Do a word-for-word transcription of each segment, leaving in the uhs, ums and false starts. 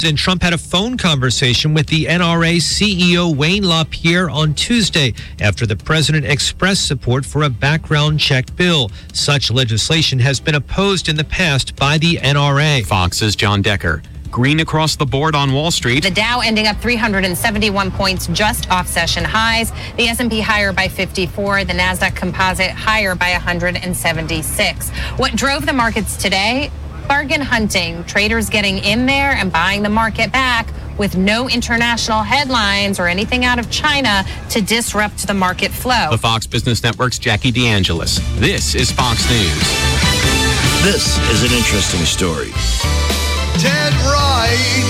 President Trump had a phone conversation with the N R A C E O Wayne LaPierre on Tuesday after the president expressed support for a background check bill. Such legislation has been opposed in the past by the N R A. Fox's John Decker. Green across the board on Wall Street. The Dow ending up three hundred seventy-one points just off session highs. The S and P higher by fifty-four. The Nasdaq Composite higher by one hundred seventy-six. What drove the markets today? Bargain hunting. Traders getting in there and buying the market back with no international headlines or anything out of China to disrupt the market flow. The Fox Business Network's Jackie DeAngelis. This is Fox News. This is an interesting story. Dead right,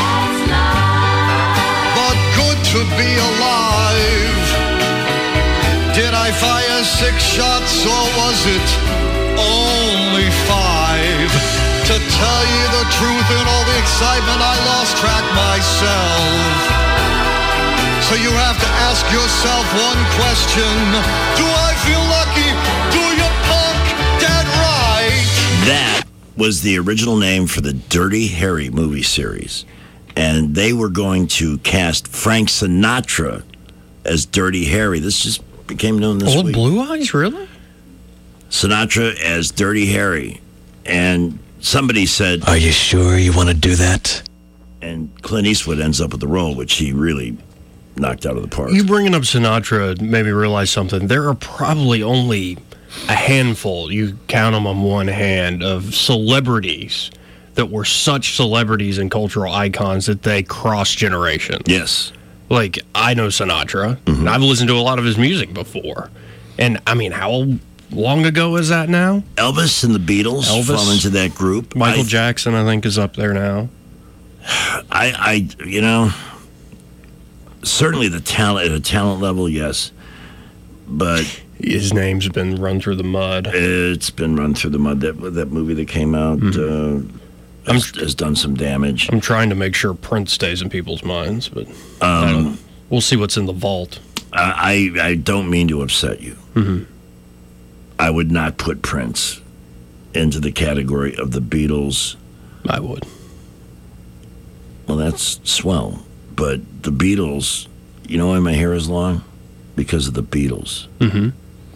but good to be alive. Did I fire six shots or was it only five? To tell you the truth, in all the excitement I lost track myself. So you have to ask yourself one question: do I feel lucky? Do you punk dead right? That was the original name for the Dirty Harry movie series. And they were going to cast Frank Sinatra as Dirty Harry. This just became known this Old week. Blue Eyes, really? Sinatra as Dirty Harry. And somebody said, "Are you sure you want to do that?" And Clint Eastwood ends up with the role, which he really knocked out of the park. You bringing up Sinatra made me realize something. There are probably only a handful, you count them on one hand, of celebrities that were such celebrities and cultural icons that they cross generations. Yes. Like, I know Sinatra, Mm-hmm. and I've listened to a lot of his music before. And, I mean, how long ago is that now? Elvis and the Beatles Elvis, fall into that group. Michael I, Jackson, I think, is up there now. I, I, you know, certainly the talent, at a talent level, yes. But his name's been run through the mud. It's been run through the mud. That that movie that came out Mm-hmm. uh, has, has done some damage. I'm trying to make sure Prince stays in people's minds, but Um, we'll see what's in the vault. I, I I don't mean to upset you. Mm-hmm. I would not put Prince into the category of the Beatles. I would. Well, that's swell. But the Beatles, you know why my hair is long? Because of the Beatles. Mm-hmm.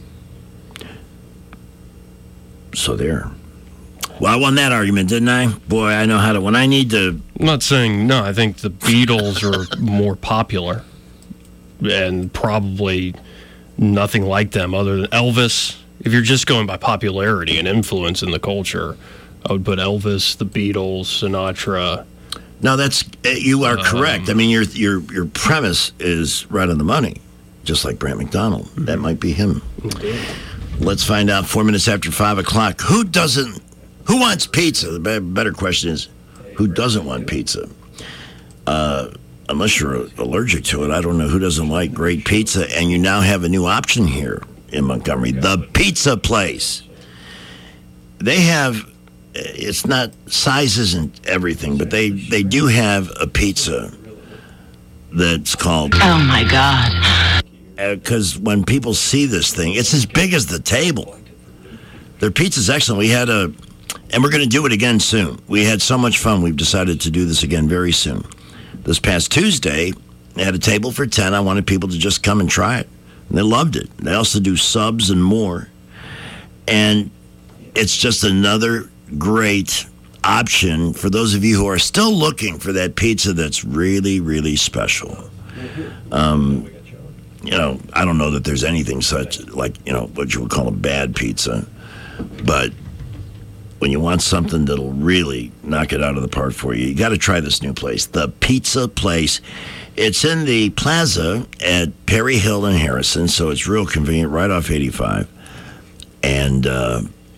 So there. Well, I won that argument, didn't I? Boy, I know how to. When I need to. I'm not saying no. I think the Beatles are more popular, and probably nothing like them other than Elvis. If you're just going by popularity and influence in the culture, I would put Elvis, the Beatles, Sinatra. No, that's you are correct. I mean, your your your premise is right on the money. Just like Brant McDonald. That might be him. Let's find out four minutes after five o'clock. Who doesn't, who wants pizza? The better question is, who doesn't want pizza? Uh, unless you're allergic to it, I don't know who doesn't like great pizza. And you now have a new option here in Montgomery, the Pizza Place. They have, it's not, size isn't everything, but they, they do have a pizza that's called... Oh, my God. Because uh, when people see this thing, it's as big as the table. Their pizza's excellent. We had a, and we're going to do it again soon. We had so much fun, we've decided to do this again very soon. This past Tuesday, they had a table for ten. I wanted people to just come and try it. And they loved it. They also do subs and more. And it's just another great option for those of you who are still looking for that pizza that's really, really special. Um... You know, I don't know that there's anything such like, you know, what you would call a bad pizza. But when you want something that'll really knock it out of the park for you, you got to try this new place, the Pizza Place. It's in the plaza at Perry Hill and Harrison, so it's real convenient, right off eighty-five. And uh,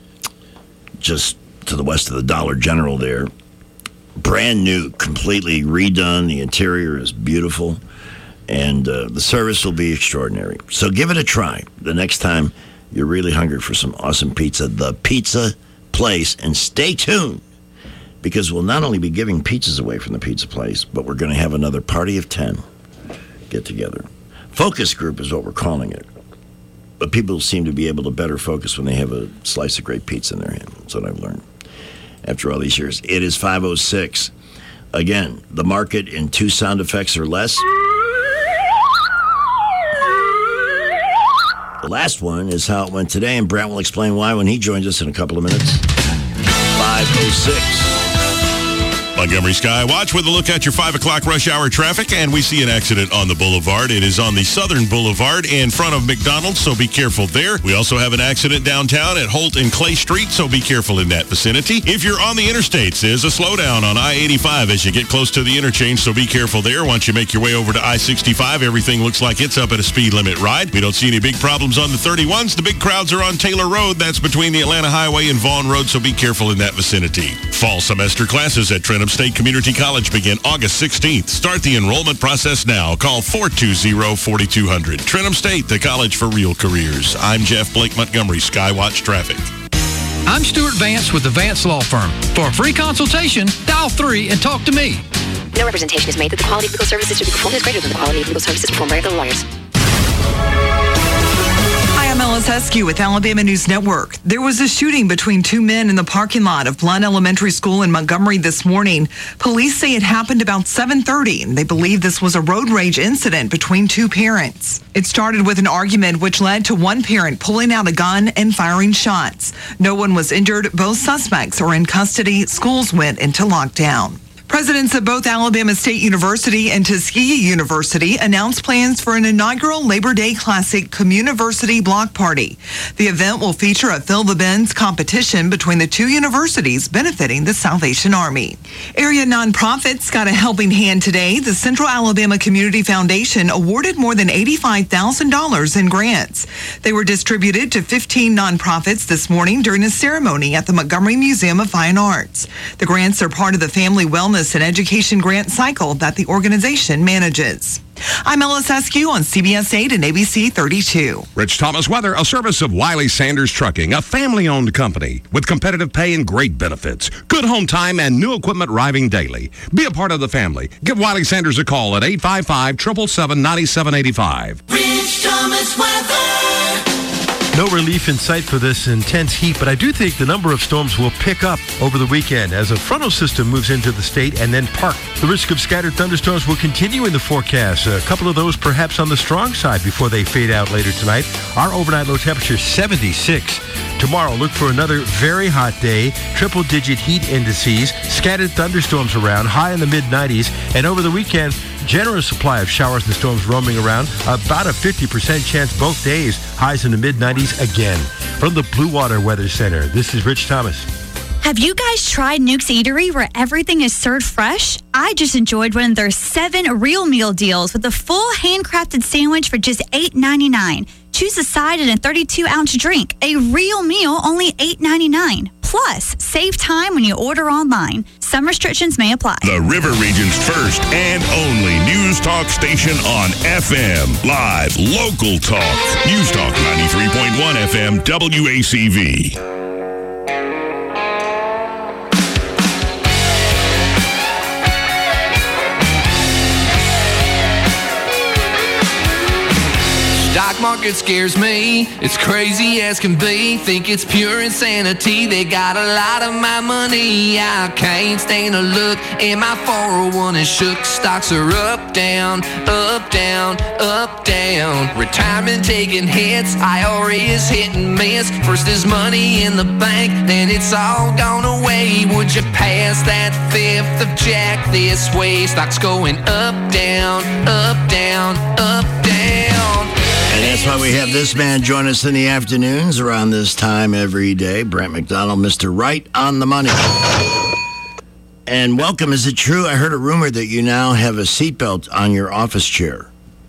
just to the west of the Dollar General there. Brand new, completely redone. The interior is beautiful. And uh, the service will be extraordinary. So give it a try the next time you're really hungry for some awesome pizza. The Pizza Place. And stay tuned, because we'll not only be giving pizzas away from the Pizza Place, but we're going to have another party of ten get together. Focus group is what we're calling it. But people seem to be able to better focus when they have a slice of great pizza in their hand. That's what I've learned after all these years. It is five oh six. again, the market in two sound effects or less. The last one is how it went today, and Brent will explain why when he joins us in a couple of minutes. five oh six. Montgomery Skywatch with a look at your five o'clock rush hour traffic, and we see an accident on the boulevard. It is on the Southern Boulevard in front of McDonald's, so be careful there. We also have an accident downtown at Holt and Clay Street, so be careful in that vicinity. If you're on the interstates, there's a slowdown on I eighty-five as you get close to the interchange, so be careful there. Once you make your way over to I sixty-five, everything looks like it's up at a speed limit ride. We don't see any big problems on the thirty-ones. The big crowds are on Taylor Road. That's between the Atlanta Highway and Vaughn Road, so be careful in that vicinity. Fall semester classes at Trenton State Community College begin August sixteenth. Start the enrollment process now. Call four two zero, four two zero zero. Trenton State, the college for real careers. I'm Jeff Blake Montgomery, Skywatch Traffic. I'm Stuart Vance with the Vance Law Firm. For a free consultation, dial three and talk to me. No representation is made that the quality of legal services to be performed is greater than the quality of legal services performed by other lawyers. I'm Ellis Eskew with Alabama News Network. There was a shooting between two men in the parking lot of Blount Elementary School in Montgomery this morning. Police say it happened about seven thirty, and they believe this was a road rage incident between two parents. It started with an argument which led to one parent pulling out a gun and firing shots. No one was injured. Both suspects are in custody. Schools went into lockdown. Presidents of both Alabama State University and Tuskegee University announced plans for an inaugural Labor Day Classic Communiversity Block Party. The event will feature a Fill the Bins competition between the two universities benefiting the Salvation Army. Area nonprofits got a helping hand today. The Central Alabama Community Foundation awarded more than eighty-five thousand dollars in grants. They were distributed to fifteen nonprofits this morning during a ceremony at the Montgomery Museum of Fine Arts. The grants are part of the Family Wellness and Education grant cycle that the organization manages. I'm Ellis Eskew on C B S eight and A B C thirty-two. Rich Thomas Weather, a service of Wiley Sanders Trucking, a family-owned company with competitive pay and great benefits. Good home time and new equipment arriving daily. Be a part of the family. Give Wiley Sanders a call at eight five five, seven seven seven, nine seven eight five. Rich Thomas Weather. No relief in sight for this intense heat, but I do think the number of storms will pick up over the weekend as a frontal system moves into the state and then park. The risk of scattered thunderstorms will continue in the forecast. A couple of those perhaps on the strong side before they fade out later tonight. Our overnight low temperature seventy-six. Tomorrow, look for another very hot day, triple-digit heat indices, scattered thunderstorms around, high in the mid nineties, and over the weekend, generous supply of showers and storms roaming around, about a fifty percent chance both days, highs in the mid nineties again. From the Blue Water Weather Center, this is Rich Thomas. Have you guys tried Nuke's Eatery where everything is served fresh? I just enjoyed one of their seven real meal deals with a full handcrafted sandwich for just eight ninety-nine. Choose a side and a thirty-two ounce drink. A real meal, only eight ninety-nine. Plus, save time when you order online. Some restrictions may apply. The River Region's first and only news talk station on F M. Live, local talk. News Talk ninety-three point one F M W A C V. Stock market scares me, it's crazy as can be. Think it's pure insanity, they got a lot of my money. I can't stand to look, and my four oh one is shook. Stocks are up, down, up, down, up, down. Retirement taking hits, I R A is hit and miss. First there's money in the bank, then it's all gone away. Would you pass that fifth of Jack this way? Stocks going up, down, up, down, up, down. And that's why we have this man join us in the afternoons around this time every day. Brent McDonald, Mister Right on the Money. And welcome. Is it true? I heard a rumor that you now have a seatbelt on your office chair.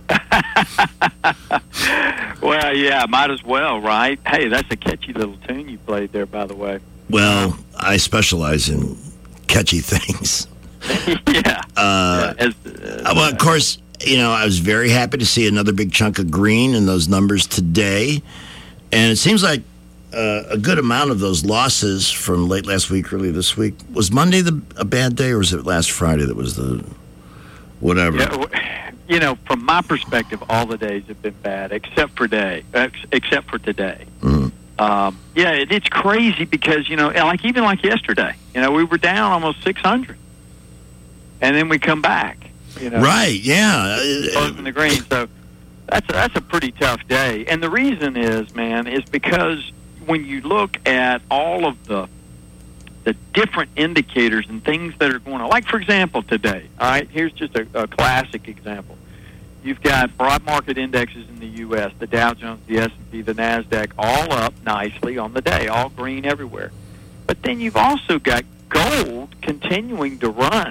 Well, yeah, might as well, right? Hey, that's a catchy little tune you played there, by the way. Well, I specialize in catchy things. yeah. Uh, yeah as, uh, well, of course, you know, I was very happy to see another big chunk of green in those numbers today. And it seems like uh, a good amount of those losses from late last week, early this week. Was Monday the, a bad day, or was it last Friday that was the whatever? Yeah, you know, from my perspective, all the days have been bad, except for day, except for today. Mm-hmm. Um, yeah, it, it's crazy because, you know, like even like yesterday, you know, we were down almost six hundred. and then we come back. You know, right? Yeah, closing the green. So that's a, that's a pretty tough day. And the reason is, man, is because when you look at all of the the different indicators and things that are going on, like for example today. All right, here's just a, a classic example. You've got broad market indexes in the U S, the Dow Jones, the S and P, the NASDAQ, all up nicely on the day, all green everywhere. But then you've also got gold continuing to run.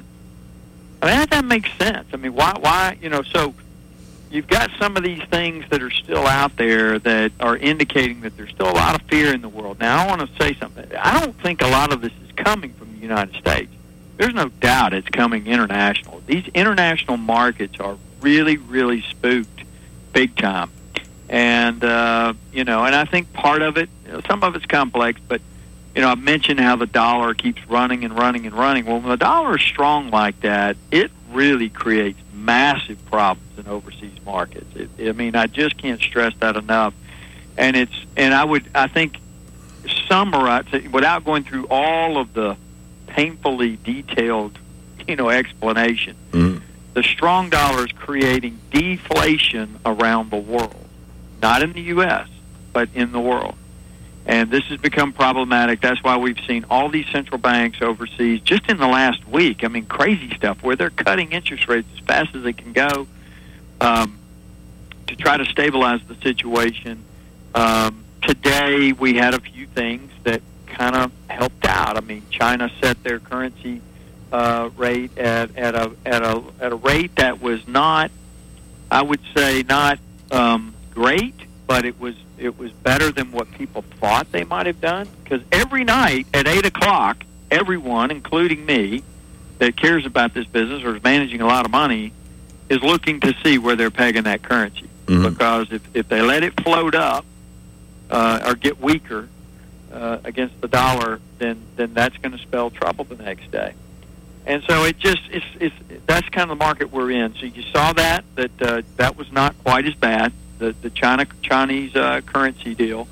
I mean, that doesn't make sense. I mean, why, why, you know, so you've got some of these things that are still out there that are indicating that there's still a lot of fear in the world. Now, I want to say something. I don't think a lot of this is coming from the United States. There's no doubt it's coming international. These international markets are really, really spooked big time. And, uh, you know, and I think part of it, you know, some of it's complex, but, you know, I've mentioned how the dollar keeps running and running and running. Well, when the dollar is strong like that, it really creates massive problems in overseas markets. It, I mean, I just can't stress that enough. And it's, and I would, I think, summarize, without going through all of the painfully detailed, you know, explanation, mm-hmm. the strong dollar is creating deflation around the world. Not in the U S, but in the world. And this has become problematic. That's why we've seen all these central banks overseas, just in the last week, I mean, crazy stuff, where they're cutting interest rates as fast as they can go um, to try to stabilize the situation. Um, today, we had a few things that kind of helped out. I mean, China set their currency uh, rate at, at, a, at, a, at a rate that was not, I would say, not um, great, but it was it was better than what people thought they might have done. Because every night at eight o'clock, everyone, including me, that cares about this business or is managing a lot of money, is looking to see where they're pegging that currency. Mm-hmm. Because if, if they let it float up uh, or get weaker uh, against the dollar, then, then that's going to spell trouble the next day. And so it just it's, it's that's kind of the market we're in. So you saw that, that uh, that was not quite as bad. The, the China Chinese uh, currency deal.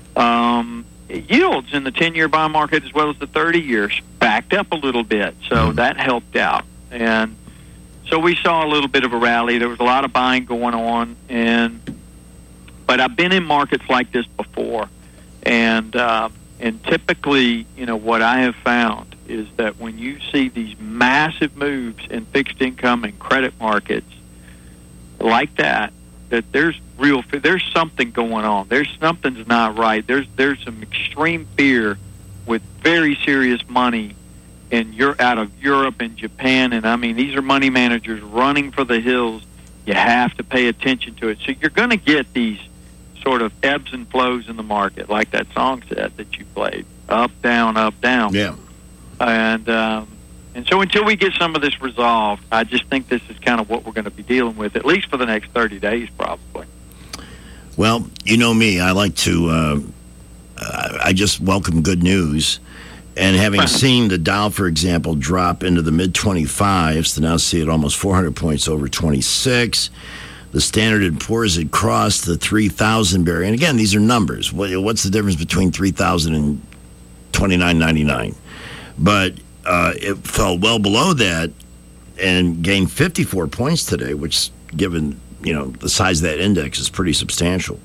Um, yields in the ten-year bond market as well as the thirty years backed up a little bit, so mm-hmm. that helped out. And so we saw a little bit of a rally. There was a lot of buying going on, and but I've been in markets like this before, and uh, and typically, you know, what I have found is that when you see these massive moves in fixed income and credit markets like that, that there's real, there's something going on. There's something's not right. There's there's some extreme fear with very serious money in Europe, out of Europe and Japan, and I mean these are money managers running for the hills. You have to pay attention to it. So you're going to get these sort of ebbs and flows in the market, like that song said that you played, up, down, up, down. Yeah. And um, and so until we get some of this resolved, I just think this is kind of what we're going to be dealing with, at least for the next thirty days, probably. Well, you know me, I like to, uh, I just welcome good news. And having seen the Dow, for example, drop into the mid twenty-fives to now see it almost four hundred points over twenty-six. The Standard and Poor's had crossed the three thousand barrier. And again, these are numbers. What's the difference between three thousand and twenty-nine ninety-nine? But uh, it fell well below that and gained fifty-four points today, which, given you know the size of that index, is pretty substantial.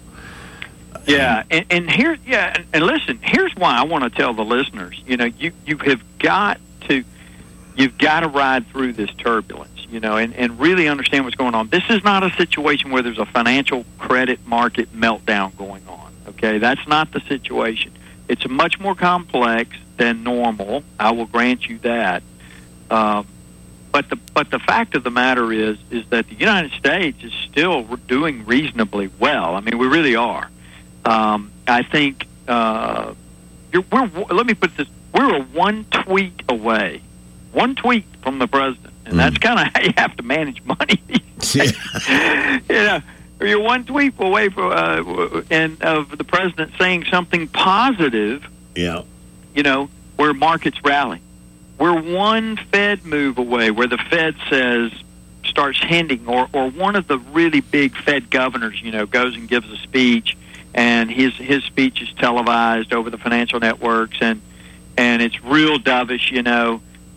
Yeah, and, and here, yeah, and, and listen, here's why I want to tell the listeners. You know, you you have got to, you've got to ride through this turbulence. You know, and, and really understand what's going on. This is not a situation where there's a financial credit market meltdown going on. Okay, that's not the situation. It's much more complex than normal. I will grant you that. Um, but the but the fact of the matter is is that the United States is still doing reasonably well. I mean, we really are. Um, I think uh, you're, we're. Let me put this: we're a one tweet away, one tweet from the president, and mm. that's kind of how you have to manage money. Yeah. You know, you're one tweet away from uh, and of the president saying something positive. Yeah. You know, where markets rally. We're one Fed move away, where the Fed says starts hinting, or or one of the really big Fed governors, you know, goes and gives a speech. And his his speech is televised over the financial networks, and and it's real dovish, you know.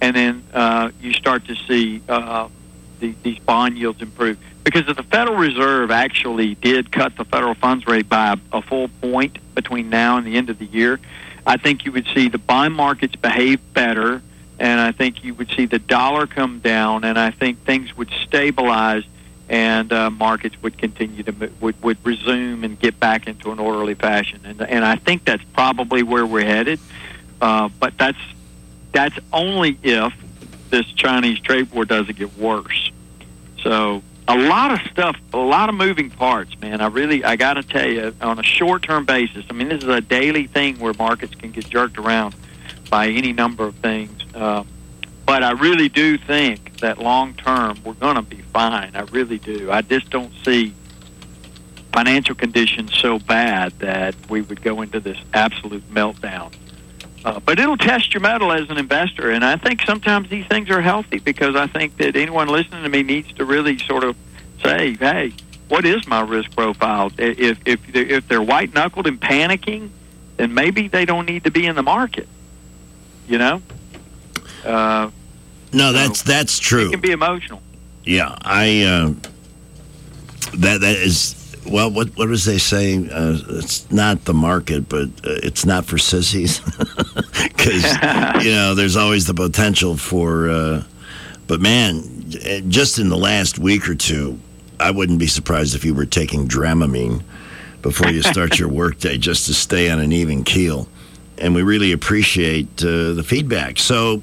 and then uh, you start to see uh, the, these bond yields improve. Because if the Federal Reserve actually did cut the federal funds rate by a, a full point between now and the end of the year, I think you would see the bond markets behave better, and I think you would see the dollar come down, and I think things would stabilize, and uh, markets would continue to would, would resume and get back into an orderly fashion. And and I think that's probably where we're headed. Uh, but that's that's only if this Chinese trade war doesn't get worse. So a lot of stuff, a lot of moving parts, man. I really, I got to tell you, on a short-term basis, I mean, this is a daily thing where markets can get jerked around by any number of things. Uh, but I really do think that long-term, we're going to be fine. I really do. I just don't see financial conditions so bad that we would go into this absolute meltdown. Uh, but it'll test your mettle as an investor, and I think sometimes these things are healthy, because I think that anyone listening to me needs to really sort of say, hey, what is my risk profile? If if if they're white-knuckled and panicking, then maybe they don't need to be in the market, you know? Uh, no, that's that's true. It can be emotional. Yeah, I uh, that that is... Well, what what was they saying? Uh, it's not the market, but uh, it's not for sissies. Because, you know, there's always the potential for... Uh, but, man, just in the last week or two, I wouldn't be surprised if you were taking Dramamine before you start your workday just to stay on an even keel. And we really appreciate uh, the feedback. So...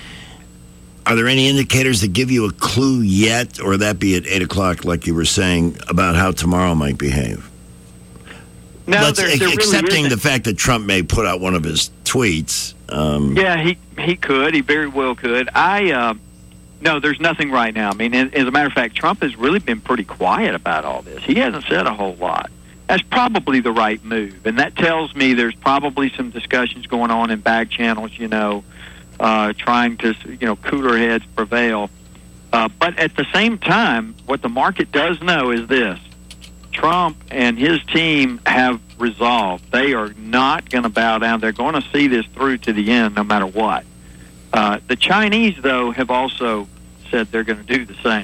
Are there any indicators that give you a clue yet, or that be at eight o'clock, like you were saying, about how tomorrow might behave? No, Let's, there, there accepting really the fact that Trump may put out one of his tweets. Um, yeah, he he could. He very well could. I uh, no, there's nothing right now. I mean, as a matter of fact, Trump has really been pretty quiet about all this. He hasn't said a whole lot. That's probably the right move, and that tells me there's probably some discussions going on in back channels, you know, Uh, trying to, you know, cooler heads prevail. Uh, but at the same time, what the market does know is this. Trump and his team have resolved. They are not going to bow down. They're going to see this through to the end no matter what. Uh, the Chinese, though, have also said they're going to do the same.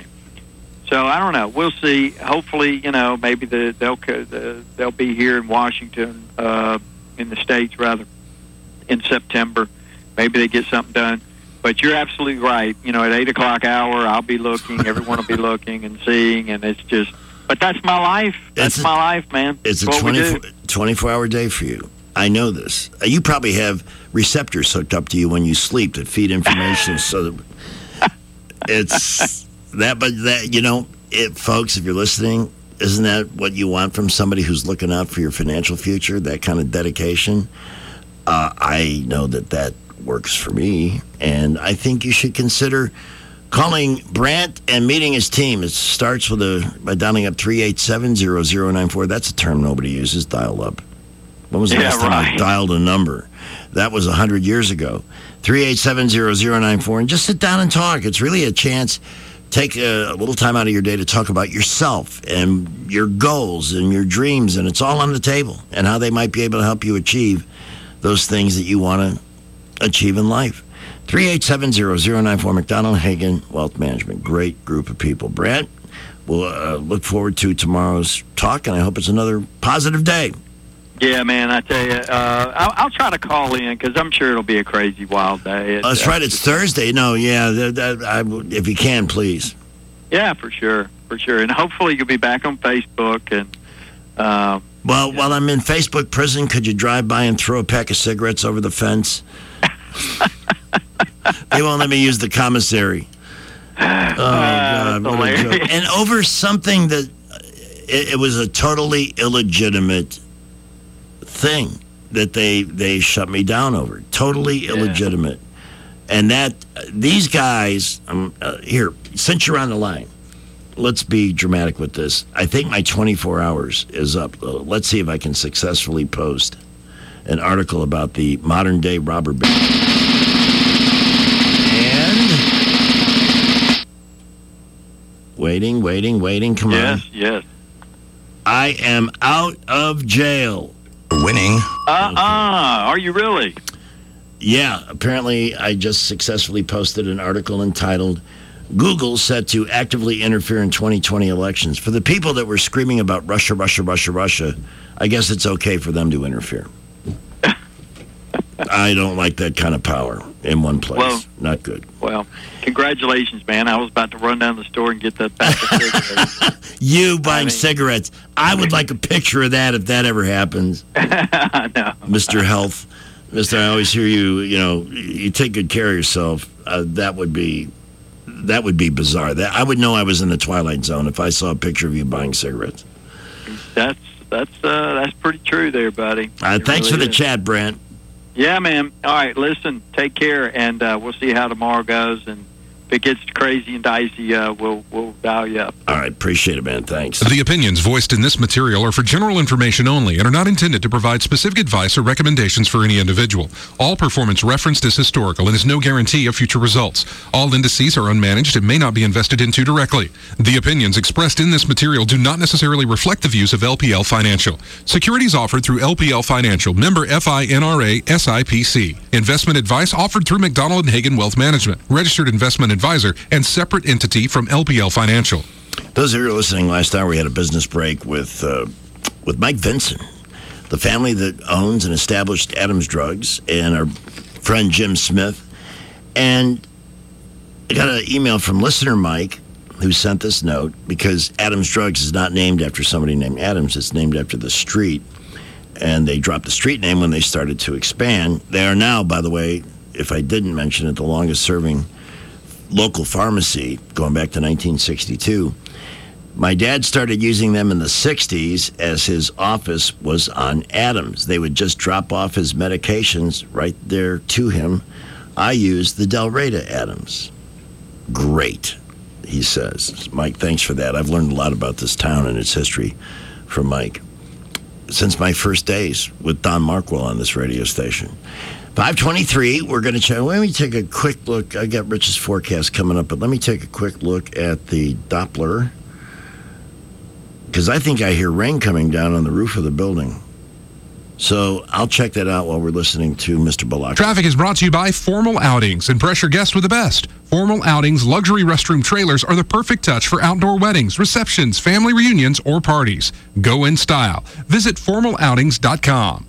So I don't know. We'll see. Hopefully, you know, maybe the, they'll, the, they'll be here in Washington, uh, in the States, rather, in September. Maybe they get something done. But you're absolutely right. You know, at eight o'clock hour, I'll be looking. Everyone will be looking and seeing. And it's just, but that's my life. That's it's my a, life, man. It's that's a twenty-four, twenty-four hour day for you. I know this. Uh, you probably have receptors hooked up to you when you sleep that feed information. So that it's that, but that, you know, it, folks, if you're listening, isn't that what you want from somebody who's looking out for your financial future? That kind of dedication? Uh, I know that that works for me, and I think you should consider calling Brant and meeting his team. It starts with a by dialing up three eight seven, zero zero nine four. That's a term nobody uses, dial up. When was the yeah, last time right. I dialed a number? That was one hundred years ago. three eight seven, zero zero nine four, and just sit down and talk. It's really a chance. Take a, a little time out of your day to talk about yourself and your goals and your dreams, and it's all on the table, and how they might be able to help you achieve those things that you want to achieve in life. three eight seven, zero zero nine four, McDonald Hagen Wealth Management. Great group of people. Brant, we'll uh, look forward to tomorrow's talk, and I hope it's another positive day. Yeah, man, I tell you, uh, I'll, I'll try to call in, because I'm sure it'll be a crazy, wild day. It, oh, that's uh, right, it's Thursday. No, yeah, that, that, I, if you can, please. Yeah, for sure, for sure. And hopefully you'll be back on Facebook. And um, Well, yeah. While I'm in Facebook prison, could you drive by and throw a pack of cigarettes over the fence? They won't let me use the commissary. Oh, God, uh, what a joke. And over something that it, it was a totally illegitimate thing that they they shut me down over. Totally yeah. illegitimate. And that these guys, um, uh, here, since you're on the line, let's be dramatic with this. I think my twenty-four hours is up. Uh, let's see if I can successfully post an article about the modern day robber baron. And waiting, waiting, waiting. Come yes, on. Yes, yes. I am out of jail. Winning. Uh-uh. Are you really? yeah, apparently I just successfully posted an article entitled, Google set to actively interfere in twenty twenty elections. For the people that were screaming about Russia, Russia, Russia, Russia, I guess it's okay for them to interfere. I don't like that kind of power in one place. Well, Not good. Well, congratulations, man. I was about to run down the store and get that pack of cigarettes. You buying I mean, cigarettes. I would like a picture of that if that ever happens. no. Mister Health. Mister I always hear you, you know, you take good care of yourself. Uh, that would be that would be bizarre. That I would know I was in the Twilight Zone if I saw a picture of you buying cigarettes. That's that's uh, that's pretty true there, buddy. Uh, It thanks really for the is. chat, Brent. Yeah, man. All right, listen, take care, and uh, we'll see how tomorrow goes. And if it gets crazy and dicey, uh, we'll we'll dial you up. All right, appreciate it, man. Thanks. The opinions voiced in this material are for general information only and are not intended to provide specific advice or recommendations for any individual. All performance referenced is historical and is no guarantee of future results. All indices are unmanaged and may not be invested into directly. The opinions expressed in this material do not necessarily reflect the views of L P L Financial. Securities offered through L P L Financial, member FINRA S I P C. Investment advice offered through McDonald and Hagen Wealth Management, registered investment advisor and separate entity from L P L Financial. Those of you who were listening last hour, we had a business break with uh, with Mike Vinson, the family that owns and established Adams Drugs, and our friend Jim Smith. And I got an email from listener Mike, who sent this note, because Adams Drugs is not named after somebody named Adams. It's named after the street. And they dropped the street name when they started to expand. They are now, by the way, if I didn't mention it, the longest-serving local pharmacy, going back to nineteen sixty-two. My dad started using them in the sixties as his office was on Adams. They would just drop off his medications right there to him. I used the Delrata Adams. Great, he says. Mike, thanks for that. I've learned a lot about this town and its history from Mike since my first days with Don Markwell on this radio station. five twenty-three, we're going to check. Let me take a quick look. I got Rich's forecast coming up, but let me take a quick look at the Doppler, because I think I hear rain coming down on the roof of the building. So I'll check that out while we're listening to Mister Balak. Traffic is brought to you by Formal Outings. Impress your guests with the best. Formal Outings luxury restroom trailers are the perfect touch for outdoor weddings, receptions, family reunions, or parties. Go in style. Visit formal outings dot com.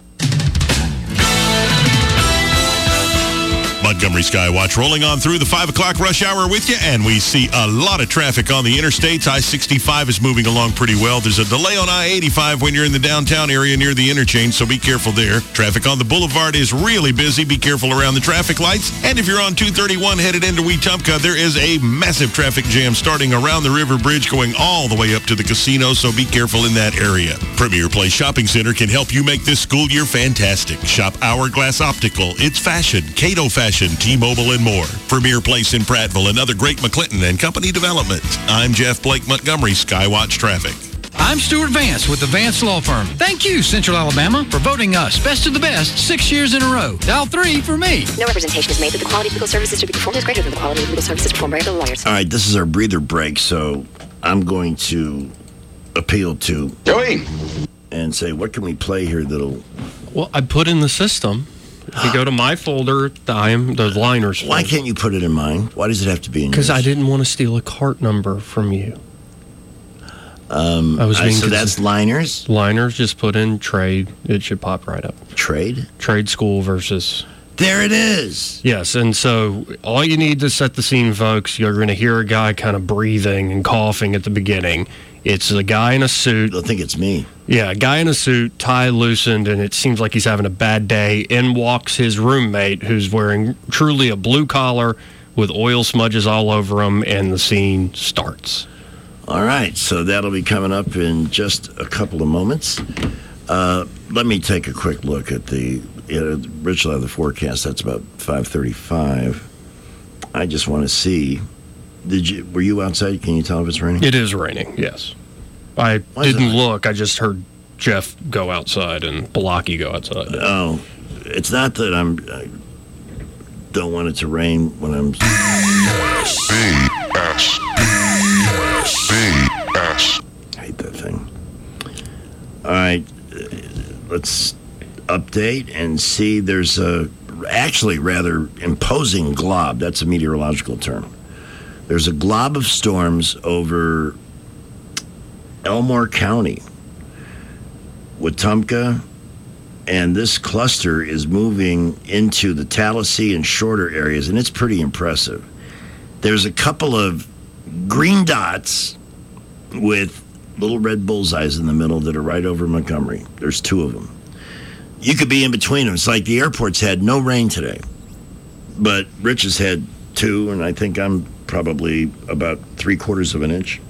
Montgomery Skywatch rolling on through the five o'clock rush hour with you, and we see a lot of traffic on the interstates. I sixty-five is moving along pretty well. There's a delay on I eighty-five when you're in the downtown area near the interchange, so be careful there. Traffic on the boulevard is really busy. Be careful around the traffic lights. And if you're on two thirty-one headed into Wetumpka, there is a massive traffic jam starting around the River Bridge going all the way up to the casino, so be careful in that area. Premier Place Shopping Center can help you make this school year fantastic. Shop Hourglass Optical, It's Fashion, Cato Fashion, T-Mobile, and more. Premier Place in Prattville, another great McClinton and Company development. I'm Jeff Blake Montgomery, Skywatch Traffic. I'm Stuart Vance with the Vance Law Firm. Thank you, Central Alabama, for voting us best of the best six years in a row. Dial three for me. No representation is made that the quality of legal services to be performed is greater than the quality of legal services performed by other lawyers. All right, this is our breather break, so I'm going to appeal to Joey and say, what can we play here that'll... Well, I put in the system. If you go to my folder, I am the liners. Why can't you put it in mine? Why does it have to be in yours? Because I didn't want to steal a cart number from you. Um, I was being so cons- that's liners? Liners, just put in trade. It should pop right up. Trade? Trade school versus... There it is. Yes, and so all you need to set the scene, folks, you're going to hear a guy kind of breathing and coughing at the beginning. It's a guy in a suit. They'll think it's me. Yeah, a guy in a suit, tie loosened, and it seems like he's having a bad day. In walks his roommate, who's wearing truly a blue collar with oil smudges all over him, and the scene starts. All right, so that'll be coming up in just a couple of moments. Uh, let me take a quick look at the... You know, Rich will have the forecast. That's about five thirty-five. I just want to see. Did you? Were you outside? Can you tell if it's raining? It is raining, yes. I Why is didn't it- look. I just heard Jeff go outside and Balaki go outside. Oh, it's not that I'm... I don't want it to rain when I'm... B S B S I hate that thing. All right, uh, let's... update and see. There's a actually rather imposing glob. That's a meteorological term. There's a glob of storms over Elmore County, Wetumpka, and this cluster is moving into the Tallahassee and shorter areas, and it's pretty impressive. There's a couple of green dots with little red bullseyes in the middle that are right over Montgomery. There's two of them. You could be in between them. It's like the airport's had no rain today, but Rich has had two, and I think I'm probably about three quarters of an inch.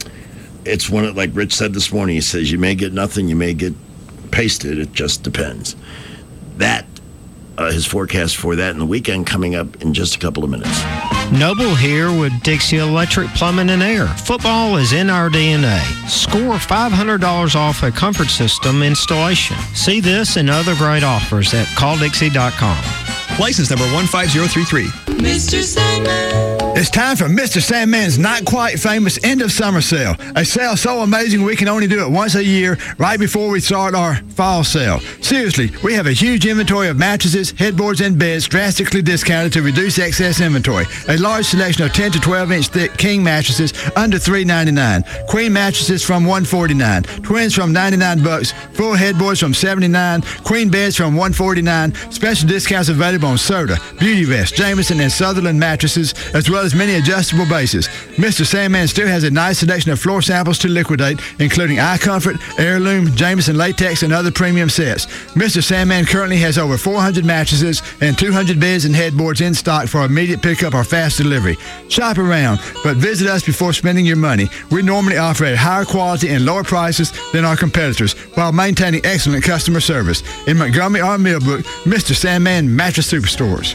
It's one of, like Rich said this morning, he says, you may get nothing, you may get pasted, it just depends. That, uh, his forecast for that in the weekend coming up in just a couple of minutes. Noble here with Dixie Electric Plumbing and Air. Football is in our D N A. Score five hundred dollars off a comfort system installation. See this and other great offers at call dixie dot com. License number one five zero three three. Mister Sandman. It's time for Mister Sandman's not quite famous end of summer sale. A sale so amazing we can only do it once a year, right before we start our fall sale. Seriously, we have a huge inventory of mattresses, headboards, and beds drastically discounted to reduce excess inventory. A large selection of ten to twelve inch thick king mattresses under three ninety-nine, queen mattresses from one forty-nine, twins from ninety-nine bucks, full headboards from seventy-nine, queen beds from one forty-nine. Special discounts available on Serta, Beauty Vest, Jameson, and Sutherland mattresses, as well as many adjustable bases. Mister Sandman still has a nice selection of floor samples to liquidate, including iComfort, Heirloom, Jameson Latex, and other premium sets. Mister Sandman currently has over four hundred mattresses and two hundred beds and headboards in stock for immediate pickup or fast delivery. Shop around, but visit us before spending your money. We normally offer a higher quality and lower prices than our competitors while maintaining excellent customer service. In Montgomery or Millbrook, Mister Sandman Mattress Superstores.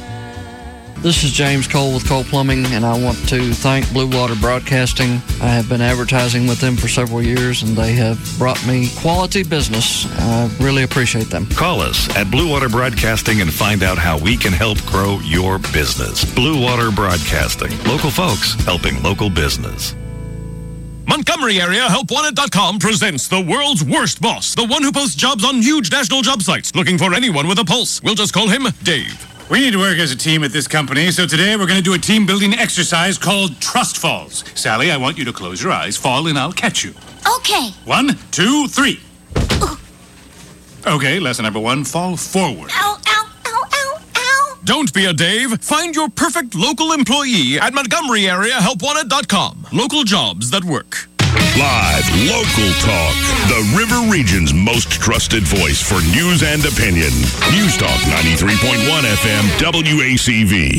This is James Cole with Cole Plumbing, and I want to thank Blue Water Broadcasting. I have been advertising with them for several years, and they have brought me quality business. I really appreciate them. Call us at Blue Water Broadcasting and find out how we can help grow your business. Blue Water Broadcasting. Local folks helping local business. Montgomery Area Help Wanted dot com presents the world's worst boss, the one who posts jobs on huge national job sites, looking for anyone with a pulse. We'll just call him Dave. We need to work as a team at this company, so today we're going to do a team-building exercise called Trust Falls. Sally, I want you to close your eyes, fall, and I'll catch you. Okay. One, two, three. Ooh. Okay, lesson number one, fall forward. Ow, ow, ow, ow, ow. Don't be a Dave. Find your perfect local employee at Montgomery Area Help Wanted dot com. Local jobs that work. Live, local talk. The River Region's most trusted voice for news and opinion. News Talk ninety-three point one F M W A C V.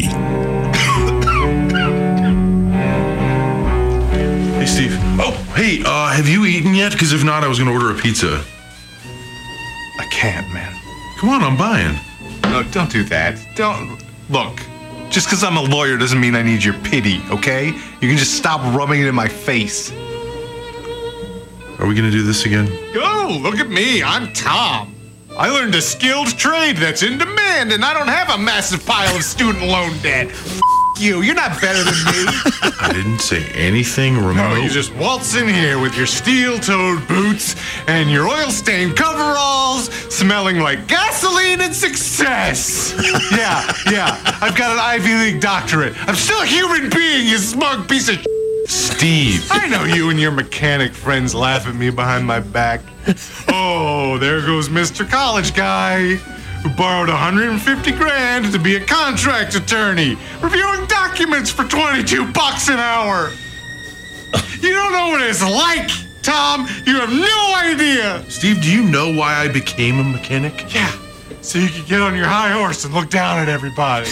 Hey, Steve. Oh, hey, uh, have you eaten yet? Because if not, I was going to order a pizza. I can't, man. Come on, I'm buying. Look, don't do that. Don't. Look, just because I'm a lawyer doesn't mean I need your pity, okay? You can just stop rubbing it in my face. Are we going to do this again? Oh, look at me. I'm Tom. I learned a skilled trade that's in demand, and I don't have a massive pile of student loan debt. F you. You're not better than me. I didn't say anything remote. No, you just waltz in here with your steel-toed boots and your oil-stained coveralls, smelling like gasoline and success. yeah, yeah. I've got an Ivy League doctorate. I'm still a human being, you smug piece of Steve. I know you and your mechanic friends laugh at me behind my back. Oh, there goes Mister College Guy, who borrowed one hundred fifty grand to be a contract attorney, reviewing documents for twenty-two bucks an hour. You don't know what it's like, Tom. You have no idea. Steve, do you know why I became a mechanic? Yeah, so you could get on your high horse and look down at everybody.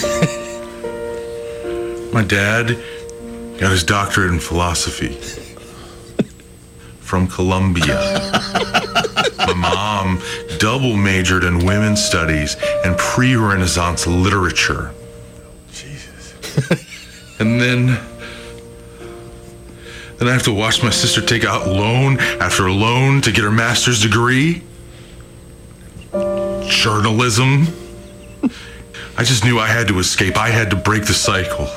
My dad got his doctorate in philosophy from Columbia. My mom double majored in women's studies and pre-Renaissance literature. Jesus. And then, then I have to watch my sister take out loan after loan to get her master's degree. Journalism. I just knew I had to escape. I had to break the cycle.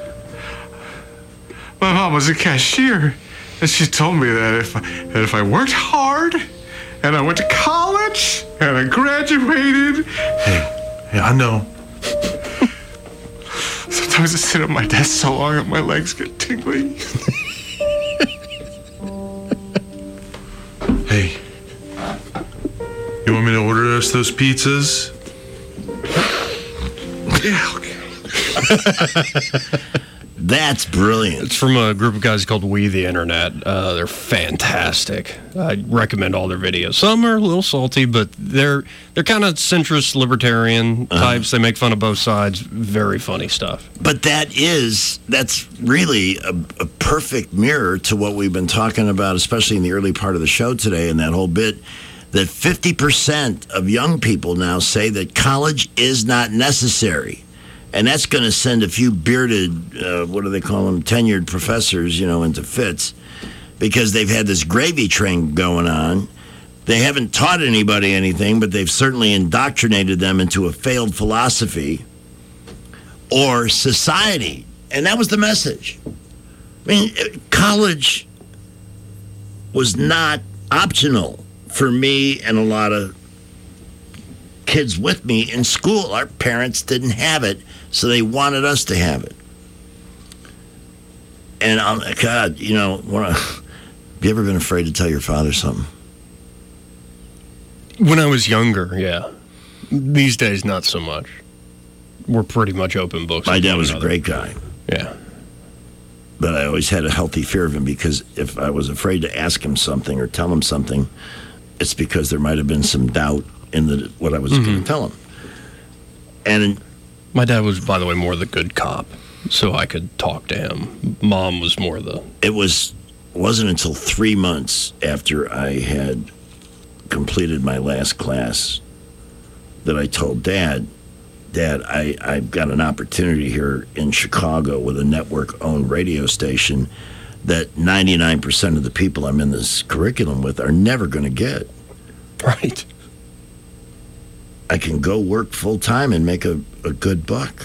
My mom was a cashier, and she told me that if I, that if I worked hard, and I went to college, and I graduated... Hey, hey, I know. Sometimes I sit at my desk so long that my legs get tingly. Hey, you want me to order us those pizzas? Yeah, okay. That's brilliant. It's from a group of guys called We the Internet. Uh, they're fantastic. I recommend all their videos. Some are a little salty, but they're they're kind of centrist libertarian Uh-huh. types. They make fun of both sides. Very funny stuff. But that is, that's really a, a perfect mirror to what we've been talking about, especially in the early part of the show today and that whole bit, that fifty percent of young people now say that college is not necessary. And that's going to send a few bearded, uh, what do they call them, tenured professors, you know, into fits because they've had this gravy train going on. They haven't taught anybody anything, but they've certainly indoctrinated them into a failed philosophy or society. And that was the message. I mean, college was not optional for me and a lot of kids with me in school. Our parents didn't have it, so they wanted us to have it. And, um, God, you know, when I, have you ever been afraid to tell your father something? When I was younger, yeah. These days, not so much. We're pretty much open books. My with dad one was a another. great guy. Yeah. But I always had a healthy fear of him because if I was afraid to ask him something or tell him something, it's because there might have been some doubt in the, what I was Mm-hmm. going to tell him. And my dad was, by the way, more the good cop, so I could talk to him. Mom was more the... It was, wasn't until three months after I had completed my last class that I told Dad, Dad, I, I've got an opportunity here in Chicago with a network-owned radio station that ninety-nine percent of the people I'm in this curriculum with are never going to get. Right. I can go work full-time and make a, a good buck.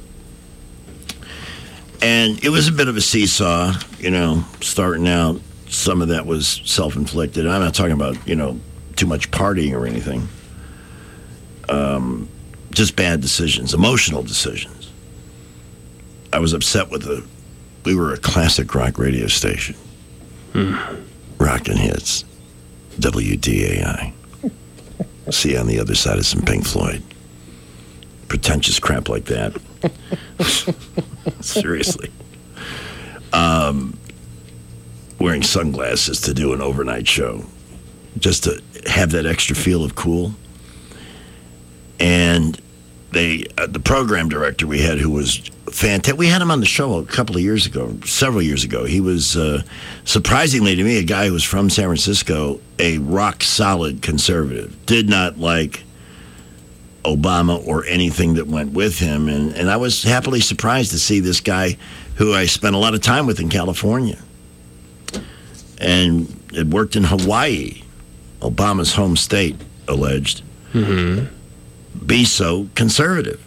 And it was a bit of a seesaw, you know, starting out. Some of that was self-inflicted. I'm not talking about, you know, too much partying or anything. Um, just bad decisions, emotional decisions. I was upset with the, we were a classic rock radio station. Hmm. Rockin' hits, W D A I. See you on the other side of some Pink Floyd. Pretentious crap like that. Seriously. Um, wearing sunglasses to do an overnight show. Just to have that extra feel of cool. And they, uh, the program director we had, who was fantastic. We had him on the show a couple of years ago, several years ago. He was, uh, surprisingly to me, a guy who was from San Francisco, a rock-solid conservative. Did not like Obama or anything that went with him. And, and I was happily surprised to see this guy who I spent a lot of time with in California. And had worked in Hawaii, Obama's home state, alleged. Mm-hmm. Be so conservative.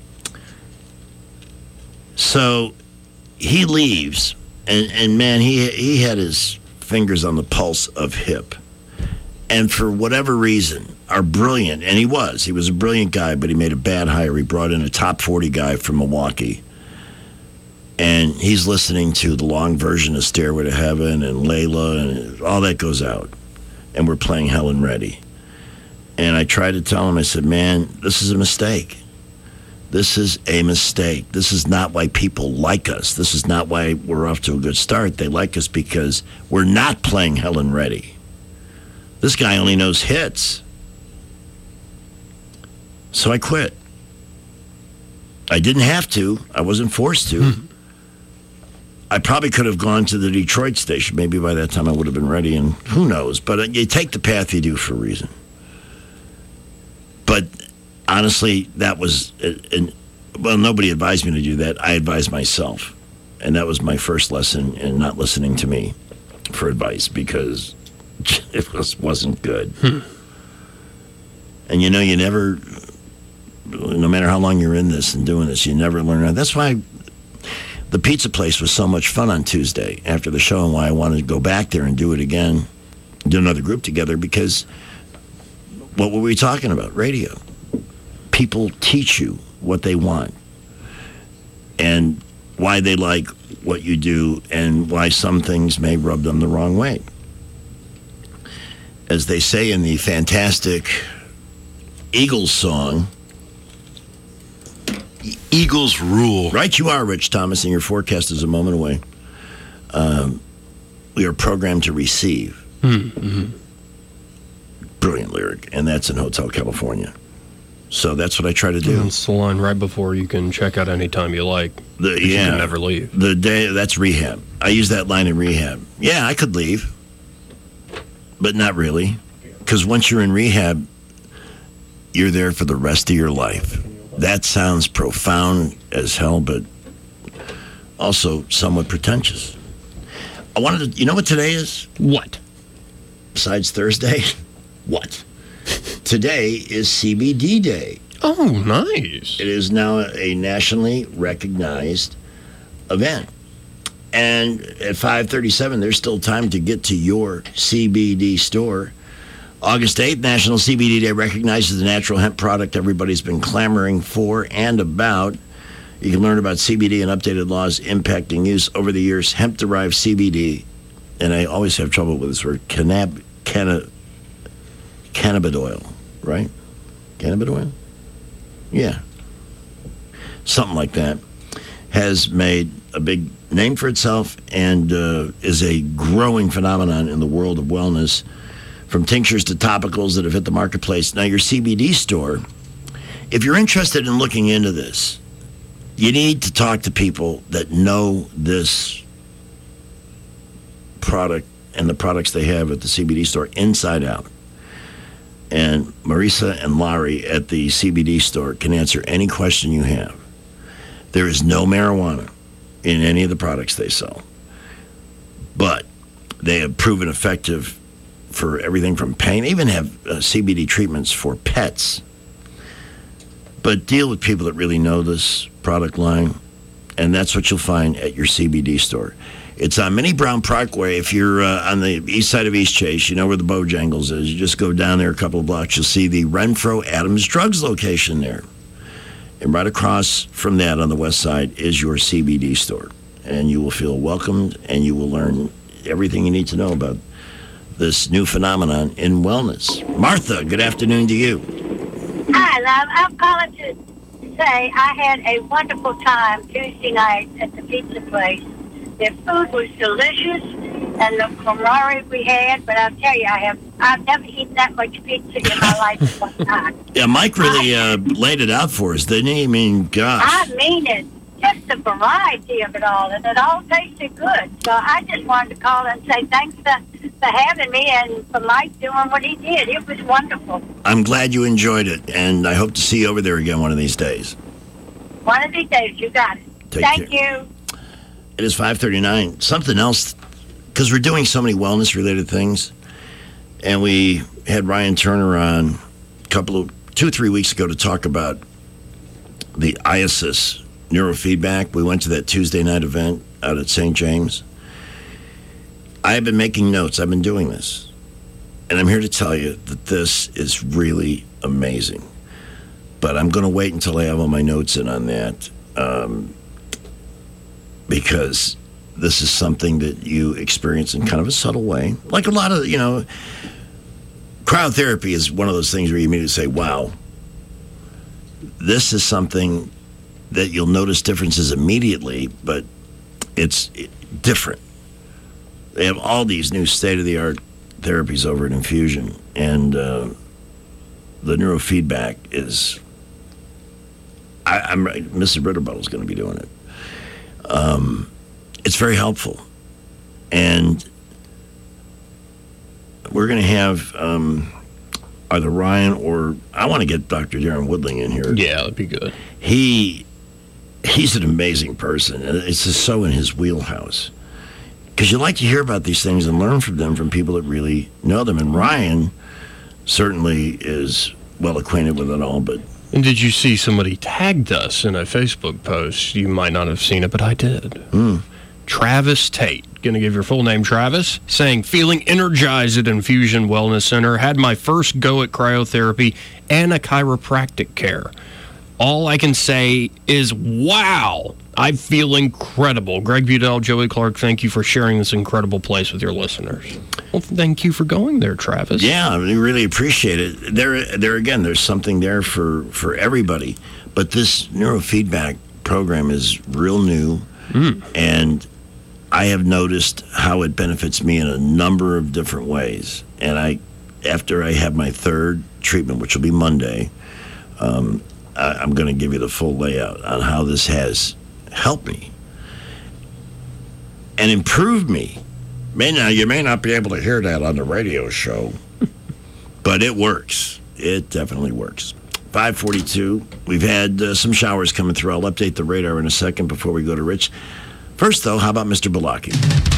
So he leaves, and, and man, he he had his fingers on the pulse of hip. And for whatever reason, are brilliant, and he was. He was a brilliant guy, but he made a bad hire. He brought in a top forty guy from Milwaukee. And he's listening to the long version of Stairway to Heaven and Layla, and all that goes out. And we're playing Helen Reddy. And I tried to tell him, I said, man, this is a mistake. This is a mistake. This is not why people like us. This is not why we're off to a good start. They like us because we're not playing Helen Reddy. This guy only knows hits. So I quit. I didn't have to. I wasn't forced to. Hmm. I probably could have gone to the Detroit station. Maybe by that time I would have been ready, and who knows. But you take the path you do for a reason. But honestly, that was, and well, nobody advised me to do that. I advised myself. And that was my first lesson in not listening to me for advice, because it was, wasn't good. Hmm. And you know, you never, no matter how long you're in this and doing this, you never learn. That's why the pizza place was so much fun on Tuesday after the show, and why I wanted to go back there and do it again, do another group together, because what were we talking about? Radio. People teach you what they want and why they like what you do and why some things may rub them the wrong way. As they say in the fantastic Eagles song, Eagles rule. Right you are, Rich Thomas, and your forecast is a moment away. Um, we are programmed to receive. Mm-hmm. Brilliant lyric, and that's in Hotel California. So that's what I try to do. Yeah, it's the line right before you can check out anytime you like. The, you yeah, can never leave. The day that's rehab. I use that line in rehab. Yeah, I could leave, but not really, because once you're in rehab, you're there for the rest of your life. That sounds profound as hell, but also somewhat pretentious. I wanted to, you know what today is? What? Besides Thursday? What? Today is C B D Day. Oh, nice. It is now a nationally recognized event. And at five thirty-seven, there's still time to get to your C B D store. August eighth, National C B D Day recognizes the natural hemp product everybody's been clamoring for and about. You can learn about C B D and updated laws impacting use over the years. Hemp-derived C B D, and I always have trouble with this word, cannab, canna, cannabis oil, right? Cannabis oil? Yeah. Something like that. Has made a big name for itself and uh, is a growing phenomenon in the world of wellness, from tinctures to topicals that have hit the marketplace. Now, your C B D store, if you're interested in looking into this, you need to talk to people that know this product and the products they have at the C B D store inside out. And Marisa and Larry at the C B D store can answer any question you have. There is no marijuana in any of the products they sell, but they have proven effective for everything from pain. They even have uh, C B D treatments for pets. But deal with people that really know this product line, and that's what you'll find at your C B D store. It's on Minnie Brown Parkway. If you're uh, on the east side of East Chase, you know where the Bojangles is. You just go down there a couple of blocks. You'll see the Renfro Adams Drugs location there. And right across from that on the west side is your C B D store. And you will feel welcomed, and you will learn everything you need to know about this new phenomenon in wellness. Martha, good afternoon to you. Hi, love. I'm calling to say I had a wonderful time Tuesday night at the pizza place. The food was delicious, and the camaraderie we had, but I'll tell you, I have, I've never eaten that much pizza in my life at one time. Yeah, Mike really uh, laid it out for us, didn't he? I mean, gosh. I mean it. Just the variety of it all, and it all tasted good. So I just wanted to call and say thanks for, for having me and for Mike doing what he did. It was wonderful. I'm glad you enjoyed it, and I hope to see you over there again one of these days. One of these days, you got it. Take Thank care. you. It is five thirty-nine. Something else, because we're doing so many wellness-related things, and we had Ryan Turner on a couple of, two or three weeks ago to talk about the I A S I S neurofeedback. We went to that Tuesday night event out at Saint James. I have been making notes. I've been doing this. And I'm here to tell you that this is really amazing. But I'm going to wait until I have all my notes in on that. Um, because this is something that you experience in kind of a subtle way. Like a lot of, you know, cryotherapy is one of those things where you immediately say, wow, this is something that you'll notice differences immediately, but it's different. They have all these new state-of-the-art therapies over at Infusion, and uh, the neurofeedback is, I, I'm Missus Ritterbottle is going to be doing it. Um, it's very helpful, and we're going to have um, either Ryan or I want to get Doctor Darren Woodling in here. Yeah, that'd be good. He he's an amazing person, and it's just so in his wheelhouse. Because you like to hear about these things and learn from them from people that really know them. And Ryan certainly is well acquainted with it all, but. And did you see somebody tagged us in a Facebook post? You might not have seen it, but I did. Mm. Travis Tate. Going to give your full name, Travis. Saying, feeling energized at Infusion Wellness Center. Had my first go at cryotherapy and a chiropractic care. all I can say is, wow, I feel incredible. Greg Budell, Joey Clark, thank you for sharing this incredible place with your listeners. Well, thank you for going there, Travis. Yeah, I mean, really appreciate it. There, there again, there's something there for, for everybody. But this neurofeedback program is real new, mm. and I have noticed how it benefits me in a number of different ways. And I, after I have my third treatment, which will be Monday, um, I, I'm going to give you the full layout on how this has helped me and improved me. May now you may not be able to hear that on the radio show, but it works. It definitely works. five forty-two. We've had uh, some showers coming through. I'll update the radar in a second before we go to Rich. First, though, how about Mister Balaki?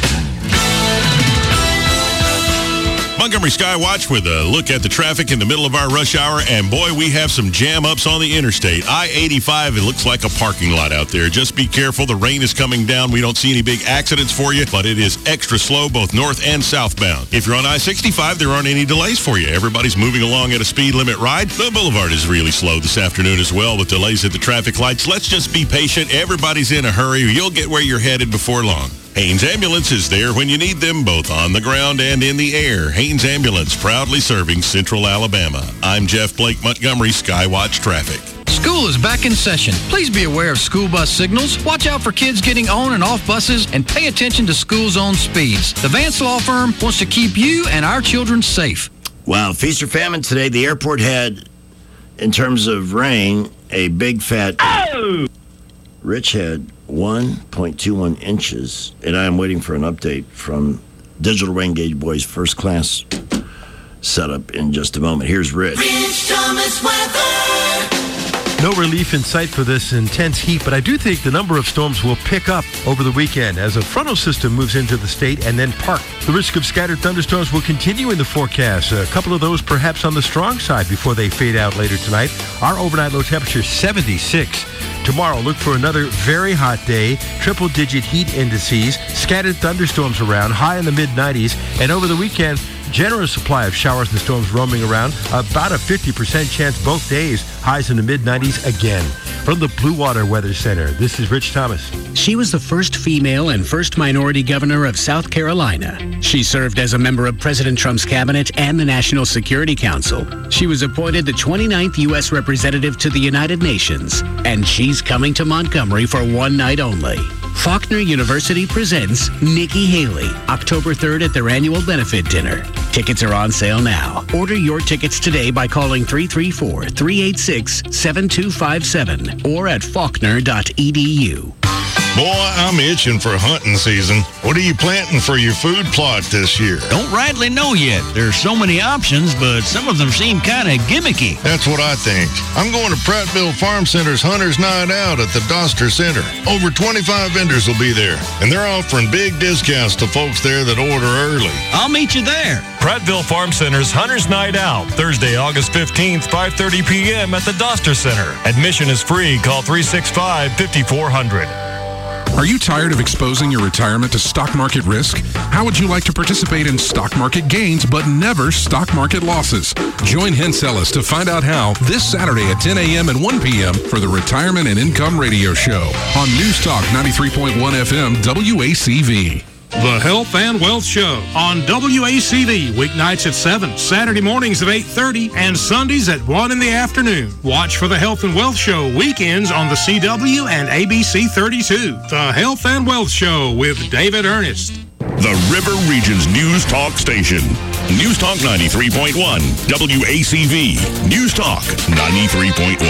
Montgomery Skywatch with a look at the traffic in the middle of our rush hour. And boy, we have some jam-ups on the interstate. I eighty-five, it looks like a parking lot out there. Just be careful. The rain is coming down. We don't see any big accidents for you, but it is extra slow both north and southbound. If you're on I sixty-five, there aren't any delays for you. Everybody's moving along at a speed limit ride. The boulevard is really slow this afternoon as well with delays at the traffic lights. Let's just be patient. Everybody's in a hurry. You'll get where you're headed before long. Haynes Ambulance is there when you need them, both on the ground and in the air. Haynes Ambulance, proudly serving Central Alabama. I'm Jeff Blake, Montgomery Skywatch Traffic. School is back in session. Please be aware of school bus signals. Watch out for kids getting on and off buses, and pay attention to school zone speeds. The Vance Law Firm wants to keep you and our children safe. Wow, feast or famine today. The airport had, in terms of rain, a big fat... Oh! Rich had one point two one inches, and I am waiting for an update from Digital Rain Gauge Boys first class setup in just a moment. Here's Rich. Rich Thomas weather. No relief in sight for this intense heat, but I do think the number of storms will pick up over the weekend as a frontal system moves into the state and then park. The risk of scattered thunderstorms will continue in the forecast. A couple of those perhaps on the strong side before they fade out later tonight. Our overnight low temperature seventy-six. Tomorrow, look for another very hot day, triple-digit heat indices, scattered thunderstorms around, high in the mid nineties, and over the weekend, generous supply of showers and storms roaming around, about a fifty percent chance both days, highs in the mid nineties again. From the Blue Water Weather Center, this is Rich Thomas. She was the first female and first minority governor of South Carolina. She served as a member of President Trump's cabinet and the National Security Council. She was appointed the twenty-ninth U S representative to the United Nations, and she's coming to Montgomery for one night only. Faulkner University presents Nikki Haley, October third at their annual benefit dinner. Tickets are on sale now. Order your tickets today by calling three three four, three eight six, seven two five seven or at faulkner dot e d u. Boy, I'm itching for hunting season. What are you planting for your food plot this year? Don't rightly know yet. There's so many options, but some of them seem kind of gimmicky. That's what I think. I'm going to Prattville Farm Center's Hunter's Night Out at the Doster Center. Over twenty-five vendors will be there, and they're offering big discounts to folks there that order early. I'll meet you there. Prattville Farm Center's Hunter's Night Out, Thursday, August fifteenth, five thirty p.m. at the Doster Center. Admission is free. Call three six five, five four zero zero. Are you tired of exposing your retirement to stock market risk? How would you like to participate in stock market gains but never stock market losses? Join Hensellis to find out how this Saturday at ten a.m. and one p.m. for the Retirement and Income Radio Show on News Talk ninety-three point one F M W A C V. The Health and Wealth Show on W A C V, weeknights at seven, Saturday mornings at eight thirty, and Sundays at one in the afternoon. Watch for the Health and Wealth Show weekends on the C W and A B C thirty-two. The Health and Wealth Show with David Ernest. The River Region's News Talk Station. News Talk ninety-three point one, W A C V. News Talk ninety-three point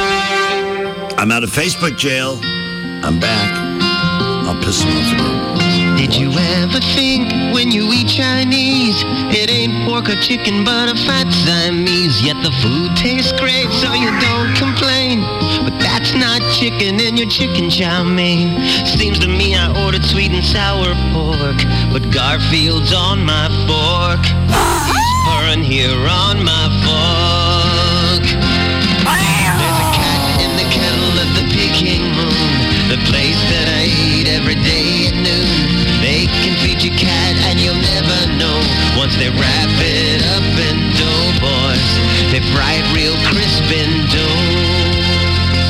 one. I'm out of Facebook jail. I'm back. I'll piss them off again. Did you ever think when you eat Chinese, it ain't pork or chicken but a fat Siamese? Yet the food tastes great so you don't complain. But that's not chicken in your chicken chow mein. Seems to me I ordered sweet and sour pork, but Garfield's on my fork. He's purring here on my fork. There's a cat in the kettle of the Peking moon, the place that I eat every day at noon. They can feed your cat and you'll never know. Once they wrap it up in dough, boys, they fry it real crisp in dough.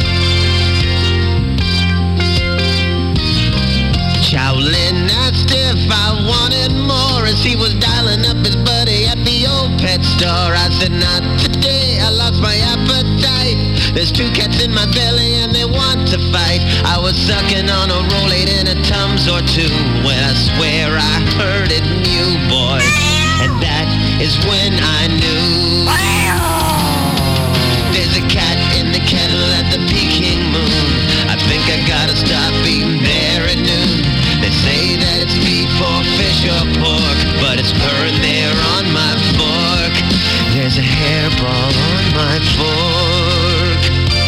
pet store. I said, not today, I lost my appetite. There's two cats in my belly and they want to fight. I was sucking on a Rolade and a Tums or two when I swear I heard it mew, boy. And that is when I knew. There's a cat in the kettle at the Peking moon. I think I gotta stop eating there at noon. They say that it's beef or fish or pork, but it's burned there on my fork. There's a hairball on my fork.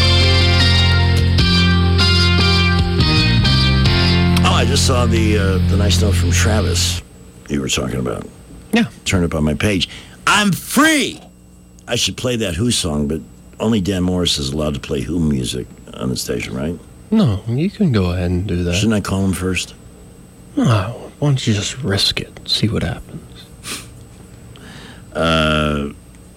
Oh, I just saw the uh, the nice note from Travis you were talking about. Yeah. Turn up on my page. I'm free! I should play that Who song, but only Dan Morris is allowed to play Who music on the station, right? No, you can go ahead and do that. Shouldn't I call him first? Oh, why don't you just risk it? See what happens. Uh,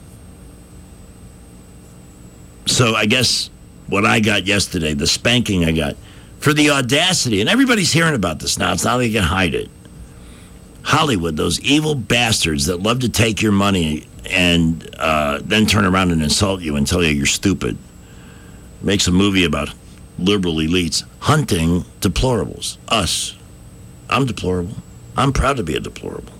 so I guess what I got yesterday, the spanking I got, for the audacity, and everybody's hearing about this now. It's not like they can hide it. Hollywood, those evil bastards that love to take your money and uh, then turn around and insult you and tell you you're stupid, makes a movie about liberal elites hunting deplorables. Us. I'm deplorable. I'm proud to be a deplorable.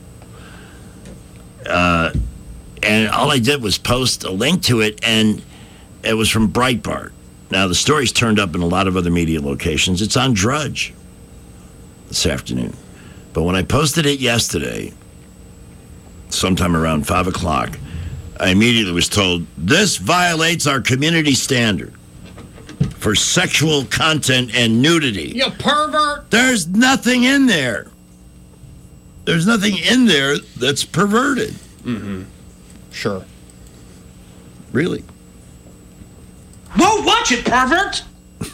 Uh, and all I did was post a link to it, and it was from Breitbart. Now, the story's turned up in a lot of other media locations. It's on Drudge this afternoon. But when I posted it yesterday, sometime around five o'clock, I immediately was told, this violates our community standard for sexual content and nudity. You pervert! There's nothing in there. There's nothing in there that's perverted. Mm-hmm. Sure. Really? Whoa, watch it, pervert!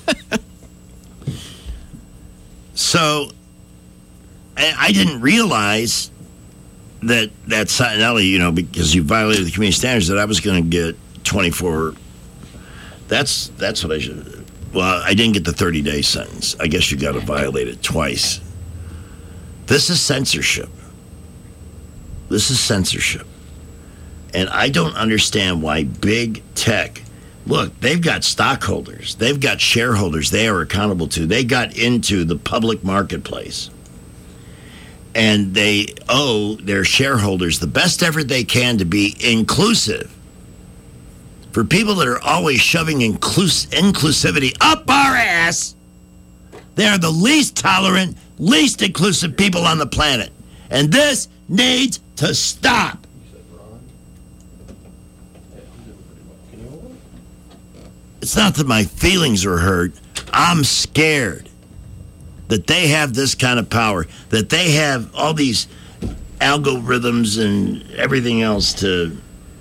So, I, I didn't realize that that not only, you know, because you violated the community standards, that I was going to get twenty-four. That's that's what I should. Well, I didn't get the thirty-day sentence. I guess you got to violate it twice. This is censorship. This is censorship. And I don't understand why big tech, look, they've got stockholders. They've got shareholders they are accountable to. They got into the public marketplace. And they owe their shareholders the best effort they can to be inclusive. For people that are always shoving inclus- inclusivity up our ass, they are the least tolerant, least inclusive people on the planet. And this needs to stop. It's not that my feelings are hurt. I'm scared that they have this kind of power, that they have all these algorithms and everything else to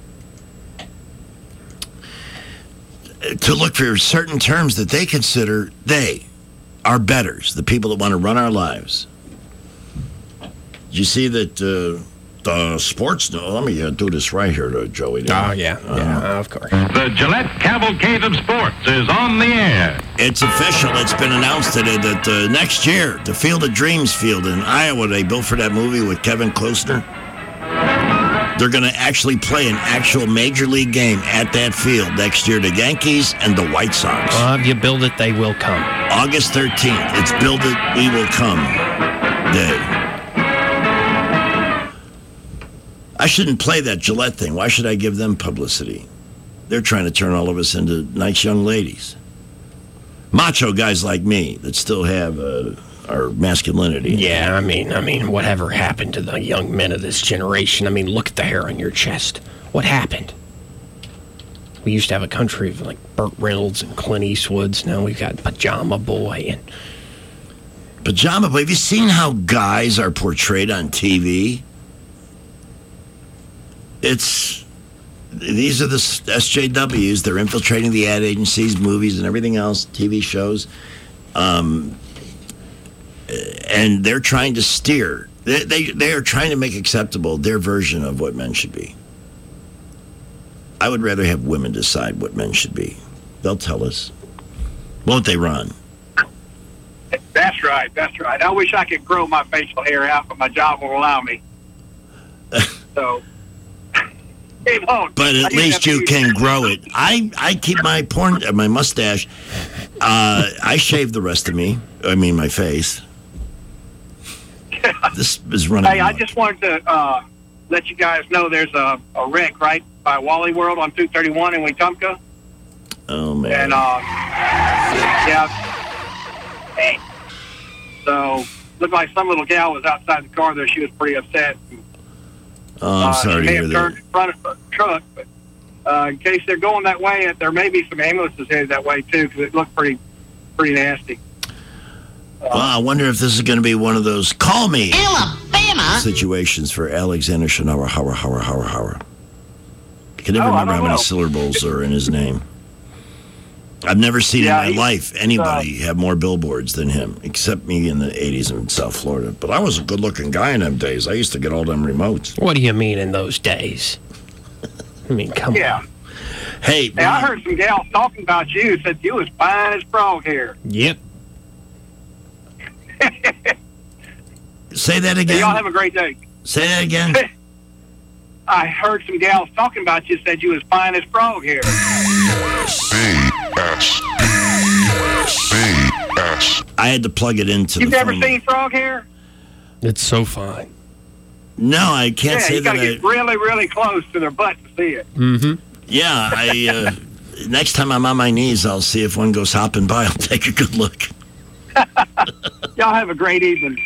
to look for certain terms that they consider they are betters, the people that want to run our lives. Did you see that uh, the sports? No, let me uh, do this right here, to Joey. Oh, yeah, uh, yeah, of course. The Gillette Cavalcade of Sports is on the air. It's official. It's been announced today that uh, next year, the Field of Dreams field in Iowa, they built for that movie with Kevin Costner. They're going to actually play an actual major league game at that field next year, the Yankees and the White Sox. Well, if you build it, they will come. August thirteenth. It's Build It, We Will Come Day. I shouldn't play that Gillette thing. Why should I give them publicity? They're trying to turn all of us into nice young ladies. Macho guys like me that still have uh, our masculinity. Yeah, I mean, I mean, whatever happened to the young men of this generation? I mean, look at the hair on your chest. What happened? We used to have a country of like Burt Reynolds and Clint Eastwoods. Now we've got Pajama Boy and Pajama Boy. Have you seen how guys are portrayed on T V? It's these are the S J Ws. They're infiltrating the ad agencies, movies, and everything else, T V shows, um, and they're trying to steer. They, they they are trying to make acceptable their version of what men should be. I would rather have women decide what men should be. They'll tell us, won't they, Ron? That's right. That's right. I wish I could grow my facial hair out, but my job won't allow me. So. It won't. But at least you can grow it. I, I keep my porn, uh, my mustache. Uh, I shave the rest of me. I mean, my face. This is running. Hey, I amok. just wanted to uh, let you guys know there's a, a wreck right by Wally World on two thirty-one in Wetumpka. Oh, man. And, uh, yeah. Hey. So, looked like some little gal was outside the car there. She was pretty upset. Oh, I'm uh, sorry she to may hear have that. turned in front of a truck, but uh, in case they're going that way, there may be some ambulances headed that way, too, because it looked pretty pretty nasty. Well, I wonder if this is going to be one of those call me Alabama situations for Alexander Shinower Howard Howard Howard Howard. I can never Oh, I remember don't how many know. syllables are in his name. I've never seen Yeah, in my he's, life anybody have more billboards than him, except me in the eighties in South Florida. But I was a good-looking guy in them days. I used to get all them remotes. What do you mean in those days? I mean, come Yeah. on. Hey, Hey, I heard some gals talking about you, said you was fine as frog hair. Yep. say that Hey, again. y'all have a great day. Say that again. I heard some gals talking about you, said you was fine as frog hair. I had to plug it into You've the never phone. seen frog hair? It's so fine. No, I can't Yeah, say you that. gotta I, get really, really close to their butt to see it. Mm-hmm. yeah, I. Uh, next time I'm on my knees, I'll see if one goes hopping by. I'll take a good look. Y'all have a great evening.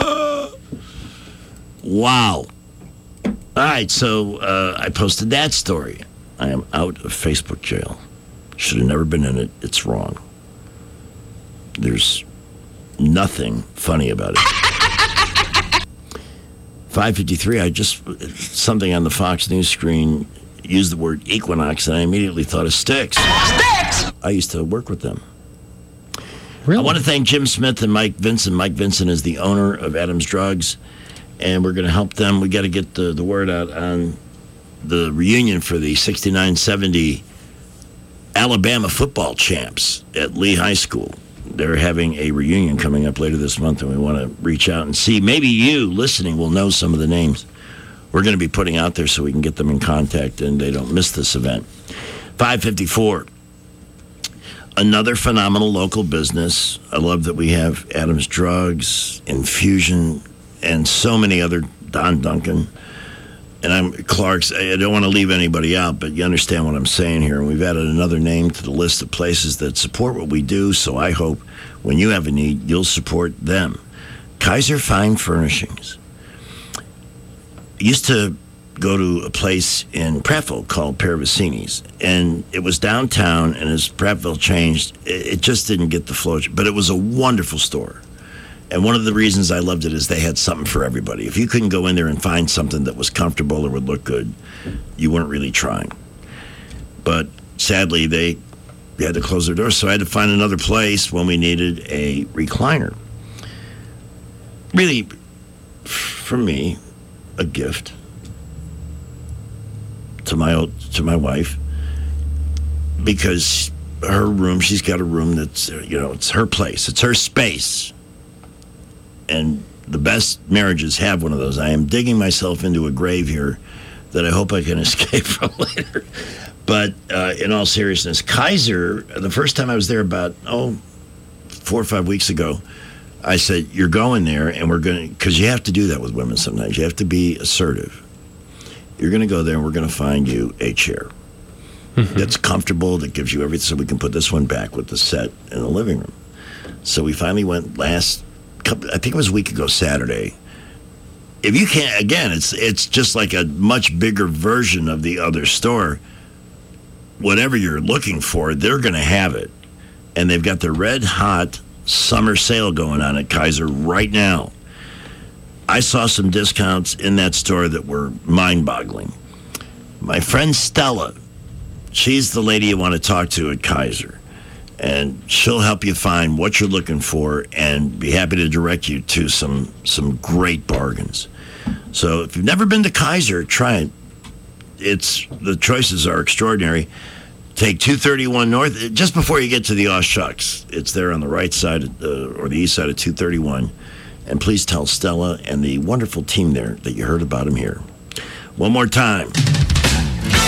Wow. All right, so uh, I posted that story. I am out of Facebook jail. Should have never been in it. It's wrong. There's nothing funny about it. five fifty-three, I just, something on the Fox News screen used the word Equinox, and I immediately thought of Styx. Styx! I used to work with them. Really? I want to thank Jim Smith and Mike Vincent. Mike Vincent is the owner of Adams Drugs, and we're going to help them. We got to get the, the word out on the reunion for the sixty-nine seventy Alabama football champs at Lee High School. They're having a reunion coming up later this month, and we want to reach out and see. Maybe you, listening, will know some of the names we're going to be putting out there so we can get them in contact and they don't miss this event. five fifty-four. Another phenomenal local business. I love that we have Adams Drugs, Infusion, and so many other, Don Duncan. And I'm Clark's. I don't want to leave anybody out, but you understand what I'm saying here. And we've added another name to the list of places that support what we do. So I hope when you have a need, you'll support them. Kaiser Fine Furnishings. I used to go to a place in Prattville called Paravicini's, and it was downtown. And as Prattville changed, it, it just didn't get the flow. But it was a wonderful store. And one of the reasons I loved it is they had something for everybody. If you couldn't go in there and find something that was comfortable or would look good, you weren't really trying. But sadly, they had to close their doors, so I had to find another place when we needed a recliner. Really, for me, a gift to my old, to my wife, because her room, she's got a room that's, you know, it's her place, it's her space. And the best marriages have one of those. I am digging myself into a grave here that I hope I can escape from later. But uh, in all seriousness, Kaiser, the first time I was there about, oh, four or five weeks ago, I said, you're going there and we're going to, because you have to do that with women sometimes. You have to be assertive. You're going to go there and we're going to find you a chair mm-hmm. that's comfortable, that gives you everything, so we can put this one back with the set in the living room. So we finally went last, I think it was a week ago Saturday. If you can't, again, it's it's just like a much bigger version of the other store. Whatever you're looking for, they're going to have it. And they've got the red hot summer sale going on at Kaiser right now. I saw some discounts in that store that were mind-boggling. My friend Stella, she's the lady you want to talk to at Kaiser. And she'll help you find what you're looking for and be happy to direct you to some some great bargains. So if you've never been to Kaiser, try it. It's the choices are extraordinary. Take two thirty-one North, just before you get to the Oshucks. It's there on the right side of, uh, or the east side of two thirty-one. And please tell Stella and the wonderful team there that you heard about them here. One more time.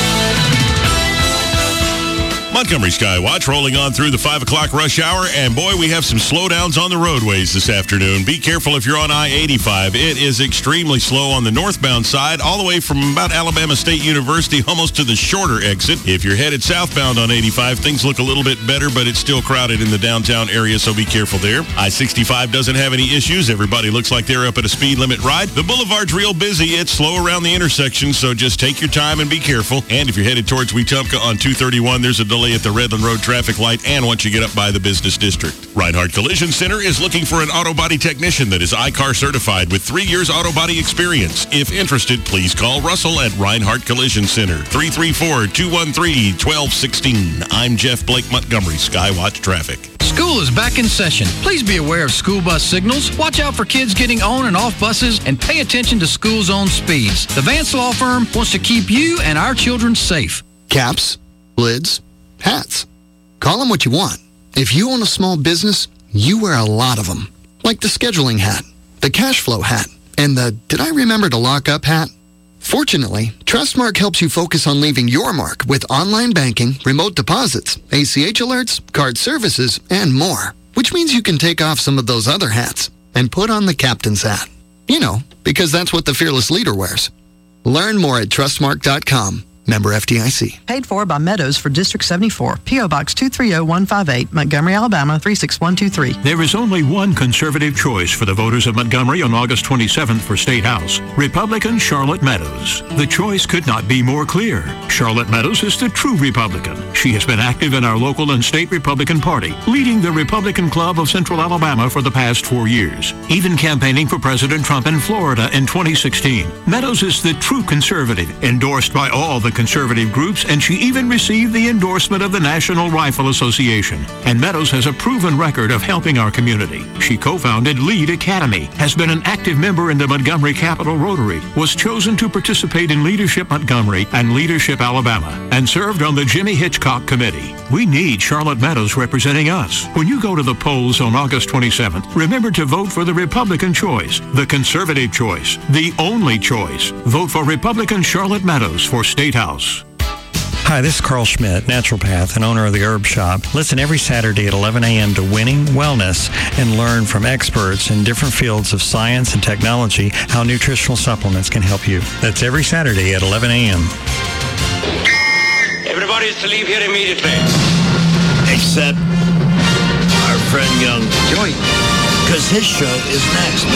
Montgomery Skywatch rolling on through the five o'clock rush hour, and boy, we have some slowdowns on the roadways this afternoon. Be careful if you're on I eighty-five. It is extremely slow on the northbound side, all the way from about Alabama State University, almost to the shorter exit. If you're headed southbound on eighty-five, things look a little bit better, but it's still crowded in the downtown area, so be careful there. I sixty-five doesn't have any issues. Everybody looks like they're up at a speed limit ride. The boulevard's real busy. It's slow around the intersection, so just take your time and be careful. And if you're headed towards Wetumpka on two thirty-one, there's a delay at the Redland Road traffic light and once you get up by the business district. Reinhardt Collision Center is looking for an auto body technician that is I C A R certified with three years auto body experience. If interested, please call Russell at Reinhardt Collision Center, three three four, two one three, one two one six. I'm Jeff Blake, Montgomery Skywatch Traffic. School is back in session. Please be aware of school bus signals. Watch out for kids getting on and off buses and pay attention to school zone speeds. The Vance Law Firm wants to keep you and our children safe. Caps, lids, hats. Call them what you want. If you own a small business, you wear a lot of them. Like the scheduling hat, the cash flow hat, and the did I remember to lock up hat? Fortunately, Trustmark helps you focus on leaving your mark with online banking, remote deposits, A C H alerts, card services, and more. Which means you can take off some of those other hats and put on the captain's hat. You know, because that's what the fearless leader wears. Learn more at trustmark dot com. Member F D I C. Paid for by Meadows for District seventy-four. P O Box two three zero one five eight, Montgomery, Alabama three six one two three. There is only one conservative choice for the voters of Montgomery on August twenty-seventh for State House. Republican Charlotte Meadows. The choice could not be more clear. Charlotte Meadows is the true Republican. She has been active in our local and state Republican Party, leading the Republican Club of Central Alabama for the past four years, even campaigning for President Trump in Florida in twenty sixteen. Meadows is the true conservative, endorsed by all the conservative groups, and she even received the endorsement of the National Rifle Association. And Meadows has a proven record of helping our community. She co-founded Lead Academy, has been an active member in the Montgomery Capital Rotary, was chosen to participate in Leadership Montgomery and Leadership Alabama, and served on the Jimmy Hitchcock Committee. We need Charlotte Meadows representing us. When you go to the polls on August twenty-seventh, remember to vote for the Republican choice, the conservative choice, the only choice. Vote for Republican Charlotte Meadows for State House. Hi, this is Carl Schmidt, naturopath and owner of the Herb Shop. Listen every Saturday at eleven a.m. to Winning Wellness and learn from experts in different fields of science and technology how nutritional supplements can help you. That's every Saturday at eleven a.m. Everybody is to leave here immediately. Except our friend Young Joy, because his show is next.